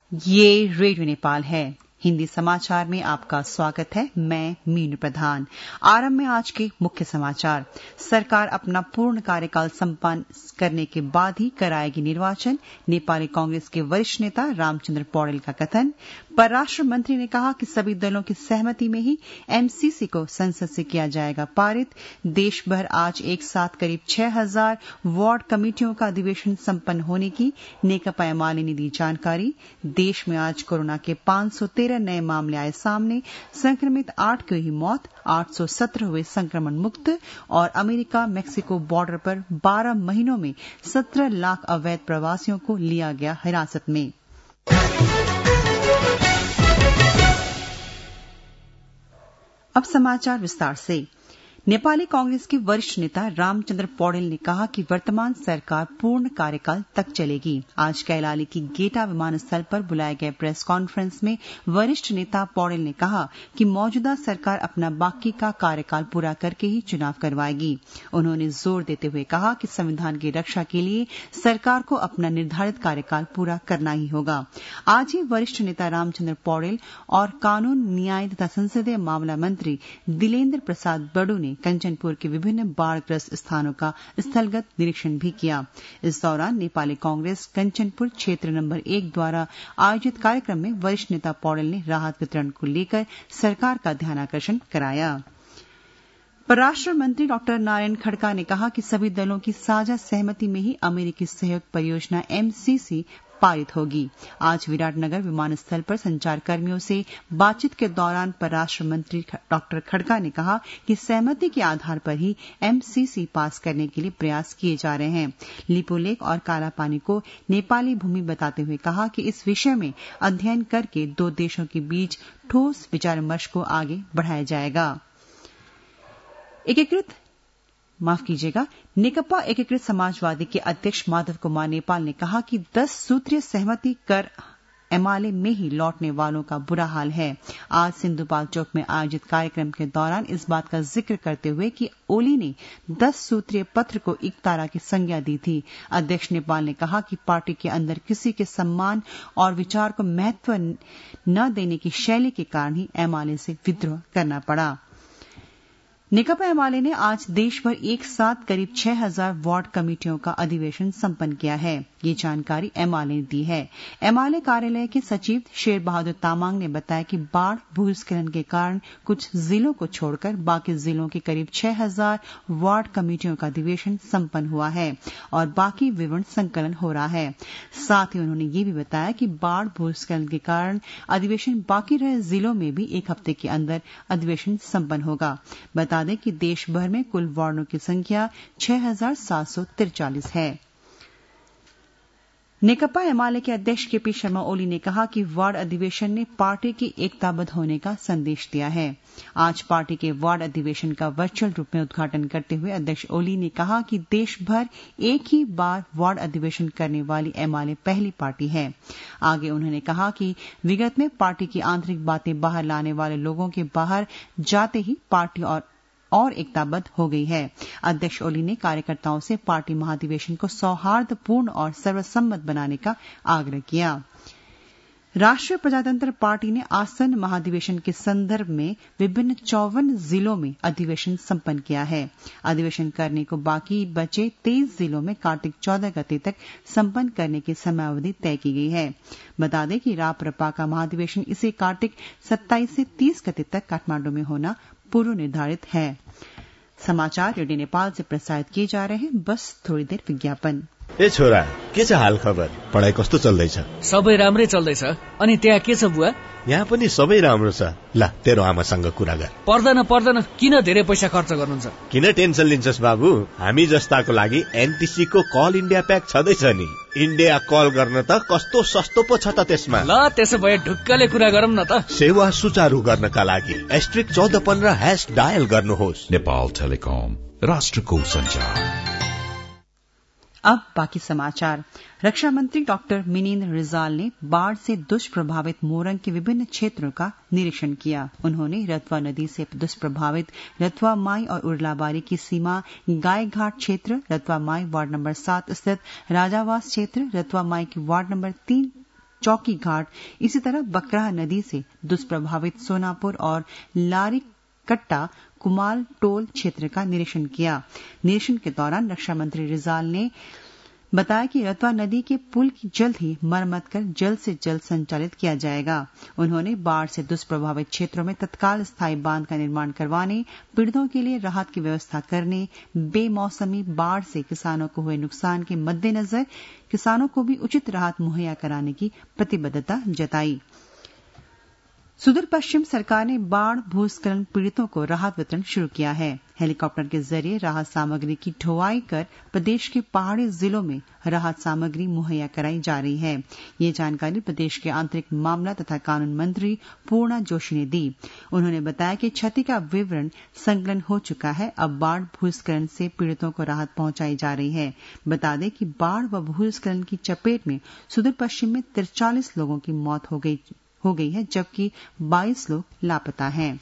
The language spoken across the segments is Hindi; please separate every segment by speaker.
Speaker 1: ये रेडियो नेपाल है। हिंदी समाचार में आपका स्वागत है। मैं मीनू प्रधान। आरंभ में आज के मुख्य समाचार। सरकार अपना पूर्ण कार्यकाल संपन्न करने के बाद ही कराएगी निर्वाचन, नेपाली कांग्रेस के वरिष्ठ नेता रामचंद्र पौडेल का कथन। परराष्ट्र मंत्री ने कहा कि सभी दलों की सहमति में ही एमसीसी को संसद से किया जाएगा पारित। देश भर आज एक साथ करीब 6000 वार्ड कमेटियों का अधिवेशन संपन्न होने की नेकपा एमाले ने दी जानकारी। देश में आज कोरोना के 513 नए मामले आए सामने। संक्रमित 8 की हुई मौत, 817 हुए संक्रमण मुक्त। और अमेरिका मेक्सिको बॉर्डर पर 12 महीनों में 17 लाख अवैध प्रवासियों को लिया गया हिरासत में। अब समाचार विस्तार से। नेपाली कांग्रेस के वरिष्ठ नेता रामचंद्र पौडेल ने कहा कि वर्तमान सरकार पूर्ण कार्यकाल तक चलेगी। आज कैलाली की गेटा विमानस्थल पर बुलाए गए प्रेस कॉन्फ्रेंस में वरिष्ठ नेता पौडेल ने कहा कि मौजूदा सरकार अपना बाकी का कार्यकाल पूरा करके ही चुनाव करवाएगी। उन्होंने जोर देते हुए कहा कि संविधान की रक्षा के लिए सरकार को अपना निर्धारित कार्यकाल पूरा करना ही होगा। आज ही वरिष्ठ नेता रामचंद्र पौडेल और कानून, न्याय तथा संसदीय मामला मंत्री दिलेन्द्र प्रसाद बड़ू ने कंचनपुर के विभिन्न बाढ़ग्रस्त स्थानों का स्थलगत निरीक्षण भी किया। इस दौरान नेपाली कांग्रेस कंचनपुर क्षेत्र नंबर 1 द्वारा आयोजित कार्यक्रम में वरिष्ठ नेता पौडेल ने राहत वितरण को लेकर सरकार का ध्यानाकर्षण कराया। परराष्ट्र मंत्री डॉक्टर नारायण खड़का ने कहा कि सभी दलों की साझा सहमति में ही अमेरिकी सहयोग परियोजना एमसीसी पारित होगी। आज विराटनगर विमानस्थल पर संचारकर्मियों से बातचीत के दौरान परराष्ट्र मंत्री डॉक्टर खड़का ने कहा कि सहमति के आधार पर ही एमसीसी पास करने के लिए प्रयास किए जा रहे हैं। लिपुलेख और कालापानी को नेपाली भूमि बताते हुए कहा कि इस विषय में अध्ययन करके दो देशों के बीच ठोस विचार विमर्श को आगे बढ़ाया जाएगा। नेकपा एकीकृत समाजवादी के अध्यक्ष माधव कुमार नेपाल ने कहा कि 10 सूत्रीय सहमति कर एमाले में ही लौटने वालों का बुरा हाल है। आज सिंधुपाल चौक में आयोजित कार्यक्रम के दौरान इस बात का जिक्र करते हुए कि ओली ने 10 सूत्रीय पत्र को एकतारा की संज्ञा दी थी। अध्यक्ष नेपाल ने कहा कि पार्टी के अंदर किसी के सम्मान और विचार को महत्व न देने की शैली के कारण ही एमाले से विद्रोह करना पड़ा। नेकपा एमाले ने आज देश भर एक साथ करीब 6000 वार्ड कमेटियों का अधिवेशन संपन्न किया है। ये जानकारी एमाले ने दी है। एमाले कार्यालय के सचिव शेर बहादुर तामांग ने बताया कि बाढ़ भूस्खलन के कारण कुछ जिलों को छोड़कर बाकी जिलों के करीब 6000 वार्ड कमेटियों का अधिवेशन संपन्न हुआ है और बाकी विवरण संकलन हो रहा है। साथ ही उन्होंने ये भी बताया कि बाढ़ भूस्खलन के कारण अधिवेशन बाकी रहे जिलों में भी एक हफ्ते के अंदर अधिवेशन संपन्न होगा। बता दें कि देश भर में कुल वार्डों की संख्या 6743 है। नेकपा एमाले के अध्यक्ष केपी शर्मा ओली ने कहा कि वार्ड अधिवेशन ने पार्टी की एकताबद्ध होने का संदेश दिया है। आज पार्टी के वार्ड अधिवेशन का वर्चुअल रूप में उद्घाटन करते हुए अध्यक्ष ओली ने कहा कि देश भर एक ही बार वार्ड अधिवेशन करने वाली एमाले पहली पार्टी है। आगे उन्होंने कहा कि विगत में पार्टी की आंतरिक बातें बाहर लाने वाले लोगों के बाहर जाते ही पार्टी और एकताबद्ध हो गई है। अध्यक्ष ओली ने कार्यकर्ताओं से पार्टी महाधिवेशन को सौहार्दपूर्ण और सर्वसम्मत बनाने का आग्रह किया। राष्ट्रीय प्रजातंत्र पार्टी ने आसन्न महाधिवेशन के संदर्भ में विभिन्न 54 जिलों में अधिवेशन संपन्न किया है। अधिवेशन करने को बाकी बचे 23 जिलों में कार्तिक 14 गते तक संपन्न करने की समयावधि तय की गई है। बता दें कि राप्रपा का महाधिवेशन इसे कार्तिक 27 से 30 गते तक काठमांडू में होना पूर्व निर्धारित है। समाचार रेडियो नेपाल से प्रसारित किए जा रहे हैं। बस थोड़ी देर विज्ञापन।
Speaker 2: ए छोरा, के छ हाल खबर? पढाइ कस्तो चल्दैछ?
Speaker 3: सबै राम्रै चल्दैछ। अनि त्यहाँ के छ बुवा?
Speaker 2: यहाँ पनि सबै राम्रो छ। ल, तेरो आमासँग कुरा गर।
Speaker 3: पर्दैन, किन धेरै पैसा खर्च गर्नुहुन्छ?
Speaker 2: किन टेन्सन लिन्छस् बाबु? हामी जस्ताको लागि एनटीसी को कल इन्डिया प्याक छँदैछ नि। इन्डिया कल गर्न त कस्तो सस्तो पो छ त त्यसमा।
Speaker 3: ल, त्यसो भए ढुक्कले कुरा गरौँ न त।
Speaker 2: सेवा सुचारू गर्नका लागि *1415# डायल गर्नुहोस्।
Speaker 4: नेपाल टेलिकम, राष्ट्रको संचार।
Speaker 1: अब बाकी समाचार। रक्षा मंत्री डॉक्टर मिनेन्द्र रिजाल ने बाढ़ से दुष्प्रभावित मोरंग के विभिन्न क्षेत्रों का निरीक्षण किया। उन्होंने रतवा नदी से दुष्प्रभावित रतवा माई और उर्लाबारी की सीमा गायघाट क्षेत्र, रतवा माई वार्ड नंबर 7 स्थित राजावास क्षेत्र, रतवा माई की वार्ड नंबर 3 चौकी घाट, इसी तरह बकराह नदी से दुष्प्रभावित सोनापुर और लारीकट्टा कुमाल टोल क्षेत्र का निरीक्षण किया। निरीक्षण के दौरान रक्षा मंत्री रिजाल ने बताया कि रतवा नदी के पुल की जल्द ही मरम्मत कर जल्द से जल्द संचालित किया जाएगा। उन्होंने बाढ़ से दुष्प्रभावित क्षेत्रों में तत्काल स्थायी बांध का निर्माण करवाने, पीड़ितों के लिए राहत की व्यवस्था करने, बेमौसमी बाढ़ से किसानों को हुए नुकसान के मद्देनजर किसानों को भी उचित राहत मुहैया कराने की प्रतिबद्धता जताई। सुदूर पश्चिम सरकार ने बाढ़ भूस्खलन पीड़ितों को राहत वितरण शुरू किया है। हेलीकॉप्टर के जरिए राहत सामग्री की ढुलाई कर प्रदेश के पहाड़ी जिलों में राहत सामग्री मुहैया कराई जा रही है। ये जानकारी प्रदेश के आंतरिक मामला तथा कानून मंत्री पूर्णा जोशी ने दी। उन्होंने बताया कि क्षति का विवरण संकलन हो चुका है। अब बाढ़ भूस्खलन से पीड़ितों को राहत पहुंचाई जा रही है। बता दें कि बाढ़ व भूस्खलन की चपेट में सुदूर पश्चिम में 43 लोगों की मौत हो गई है, जबकि 22 लोग लापता हैं।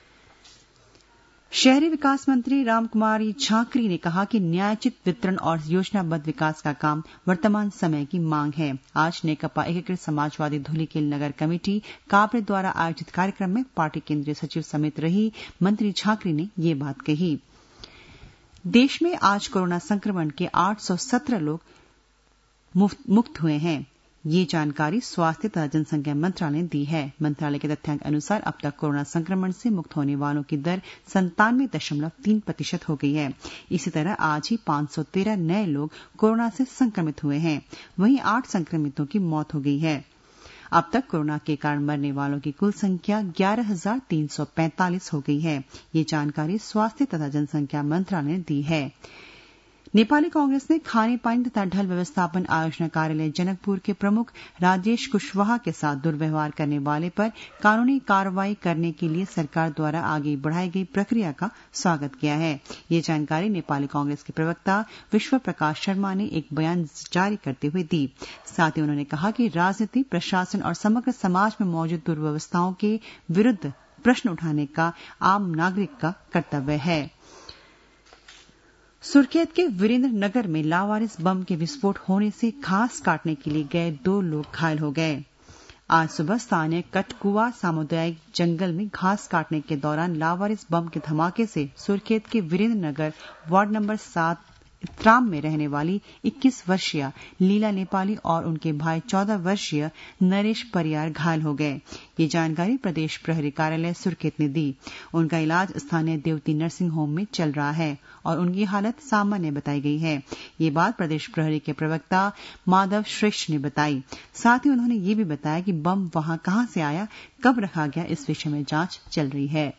Speaker 1: शहरी विकास मंत्री रामकुमारी झांकरी ने कहा कि न्यायोचित वितरण और योजनाबद्ध विकास का काम वर्तमान समय की मांग है। आज नेकपा एकीकृत समाजवादी धुलीखेल नगर कमेटी काबरे द्वारा आयोजित कार्यक्रम में पार्टी केंद्रीय सचिव समेत रही मंत्री झांकरी ने ये बात कही। देश में आज कोरोना संक्रमण के 817 लोग मुक्त हुए हैं। ये जानकारी स्वास्थ्य तथा जनसंख्या मंत्रालय ने दी है। मंत्रालय के तथ्यांक अनुसार अब तक कोरोना संक्रमण से मुक्त होने वालों की दर 97.3% हो गई है। इसी तरह आज ही 513 नए लोग कोरोना से संक्रमित हुए हैं। वहीं 8 संक्रमितों की मौत हो गई है। अब तक कोरोना के कारण मरने वालों की कुल संख्या 11,345 हो गई है। ये जानकारी स्वास्थ्य तथा जनसंख्या मंत्रालय ने दी है। नेपाली कांग्रेस ने खाने पानी तथा ढल व्यवस्थापन आयोजना कार्यालय जनकपुर के प्रमुख राजेश कुशवाहा के साथ दुर्व्यवहार करने वाले पर कानूनी कार्रवाई करने के लिए सरकार द्वारा आगे बढ़ाई गई प्रक्रिया का स्वागत किया है। ये जानकारी नेपाली कांग्रेस के प्रवक्ता विश्व प्रकाश शर्मा ने एक बयान जारी करते हुए दी। साथ ही उन्होंने कहा कि राजनीति, प्रशासन और समग्र समाज में मौजूद दुर्व्यवस्थाओं के विरुद्ध प्रश्न उठाने का आम नागरिक का कर्तव्य है। सुर्खेत के वीरेंद्र नगर में लावारिस बम के विस्फोट होने से घास काटने के लिए गए 2 लोग घायल हो गए। आज सुबह स्थानीय कटकुआ सामुदायिक जंगल में घास काटने के दौरान लावारिस बम के धमाके से सुर्खेत के Birendranagar ward number 7 Itram में रहने वाली 21 वर्षीय लीला नेपाली और उनके भाई 14 वर्षीय नरेश परियार घायल हो गए। ये जानकारी प्रदेश प्रहरी कार्यालय सुर्खेत ने दी। उनका इलाज स्थानीय देवती नर्सिंग होम में चल रहा है और उनकी हालत सामान्य बताई गई है। ये बात प्रदेश प्रहरी के प्रवक्ता माधव श्रेष्ठ ने बताई। साथ ही उन्होंने ये भी बताया कि बम वहां कहां से आया, कब रखा गया, इस विषय में जांच चल रही है।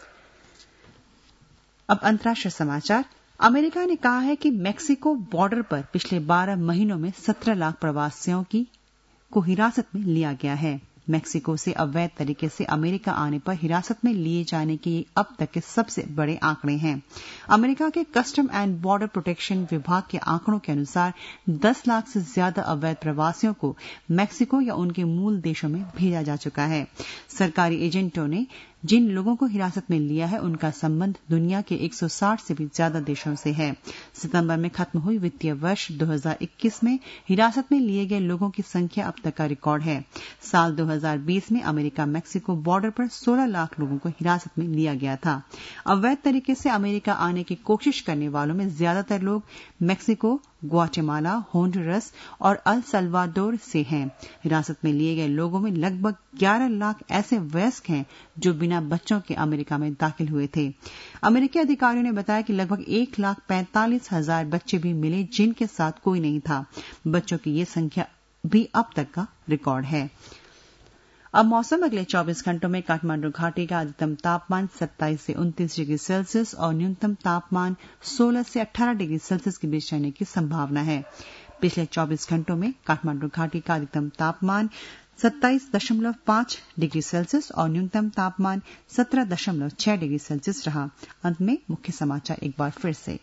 Speaker 1: अब अंतर्राष्ट्रीय समाचार। अमेरिका ने कहा है कि मेक्सिको बॉर्डर पर पिछले 12 महीनों में 17 लाख प्रवासियों को हिरासत में लिया गया है। मेक्सिको से अवैध तरीके से अमेरिका आने पर हिरासत में लिए जाने के अब तक के सबसे बड़े आंकड़े हैं। अमेरिका के कस्टम एंड बॉर्डर प्रोटेक्शन विभाग के आंकड़ों के अनुसार 10 लाख से ज्यादा अवैध प्रवासियों को मेक्सिको या उनके मूल देशों में भेजा जा चुका है। सरकारी एजेंटों ने जिन लोगों को हिरासत में लिया है उनका संबंध दुनिया के 160 से भी ज्यादा देशों से है। सितंबर में खत्म हुई वित्तीय वर्ष 2021 में हिरासत में लिए गए लोगों की संख्या अब तक का रिकॉर्ड है। साल 2020 में अमेरिका मेक्सिको बॉर्डर पर 16 लाख लोगों को हिरासत में लिया गया था। अवैध तरीके से अमेरिका आने की कोशिश करने वालों में ज्यादातर लोग मेक्सिको, ग्वाटेमाला, होंडुरस और अल सल्वाडोर से हैं। हिरासत में लिए गए लोगों में लगभग 11 लाख ऐसे वयस्क हैं जो बिना बच्चों के अमेरिका में दाखिल हुए थे। अमेरिकी अधिकारियों ने बताया कि लगभग 1,45,000 बच्चे भी मिले जिनके साथ कोई नहीं था। बच्चों की ये संख्या भी अब तक का रिकॉर्ड है। अब मौसम। अगले 24 घंटों में काठमांडू घाटी का अधिकतम तापमान 27 से 29 डिग्री सेल्सियस और न्यूनतम तापमान 16 से 18 डिग्री सेल्सियस के बीच रहने की संभावना है। पिछले 24 घंटों में काठमांडू घाटी का अधिकतम तापमान 27.5 डिग्री सेल्सियस और न्यूनतम तापमान 17.6 डिग्री सेल्सियस रहा। अंत में मुख्य समाचार एक बार फिर से।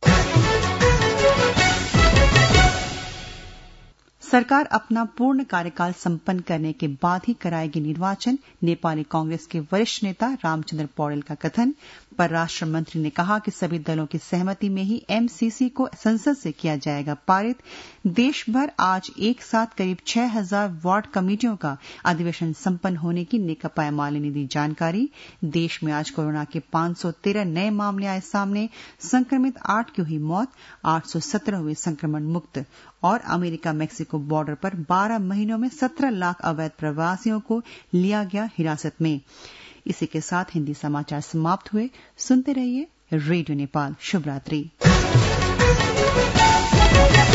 Speaker 1: सरकार अपना पूर्ण कार्यकाल संपन्न करने के बाद ही कराएगी निर्वाचन। नेपाली कांग्रेस के वरिष्ठ नेता रामचंद्र पौडेल का कथन। परराष्ट्र मंत्री ने कहा कि सभी दलों की सहमति में ही एमसीसी को संसद से किया जाएगा पारित। देश भर आज एक साथ करीब 6000 वार्ड कमेटियों का अधिवेशन संपन्न होने की नेकपा माले ने दी जानकारी। देश में आज कोरोना के 513 नए मामले आए सामने, संक्रमित 8 की हुई मौत, 817 हुए संक्रमण मुक्त। और अमेरिका मैक्सिको बॉर्डर पर 12 महीनों में 17 लाख अवैध प्रवासियों को लिया गया हिरासत में। इसी के साथ हिंदी समाचार समाप्त हुए। सुनते रहिए रेडियो नेपाल। शुभ रात्रि।